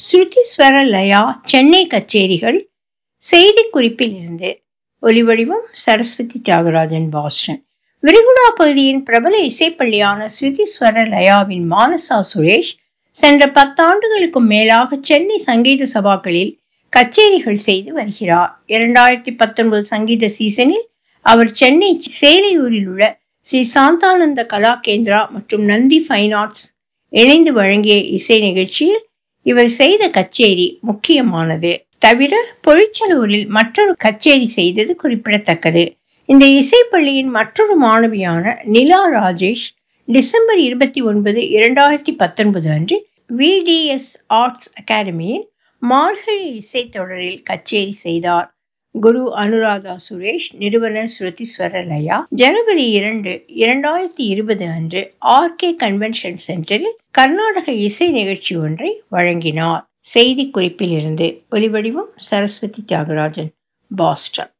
ஸ்ருதி ஸ்வர லயா சென்னை கச்சேரிகள். செய்திக்குறிப்பில் இருந்து. ஒலிவடிவம் சரஸ்வதி தியாகராஜன், பாஸ்டன். விரிகுடா பகுதியின் பிரபல இசைப்பள்ளியான ஸ்ருதி ஸ்வர லயாவின் மானசா சுரேஷ் சென்ற 10 ஆண்டுகளுக்கும் மேலாக சென்னை சங்கீத சபாக்களில் கச்சேரிகள் செய்து வருகிறார். 2019 சங்கீத சீசனில் அவர் சென்னை சேலையூரில் உள்ள ஸ்ரீ சாந்தானந்த கலா கேந்திரா மற்றும் நந்தி ஃபைன் ஆர்ட்ஸ் இணைந்து வழங்கிய இசை நிகழ்ச்சியில் இவர் செய்த கச்சேரி முக்கியமானது. தவிர பொழிச்சலூரில் மற்றொரு கச்சேரி செய்தது குறிப்பிடத்தக்கது. இந்த இசைப்பள்ளியின் மற்றொரு மாணவியான நிலா ராஜேஷ் டிசம்பர் 29, 2019 அன்று VDS ஆர்ட்ஸ் அகாடமியின் மார்கழி இசை தொடரில் கச்சேரி செய்தார். குரு அனுராதா சுரேஷ், நிறுவனர் ஸ்ருதி ஸ்வர லயா, ஜனவரி 2, 2020 அன்று RK கன்வென்ஷன் சென்டரில் கர்நாடக இசை நிகழ்ச்சி ஒன்றை வழங்கினார். செய்திக்குறிப்பில் இருந்து. ஒலிவடிவம் சரஸ்வதி தியாகராஜன், பாஸ்டன்.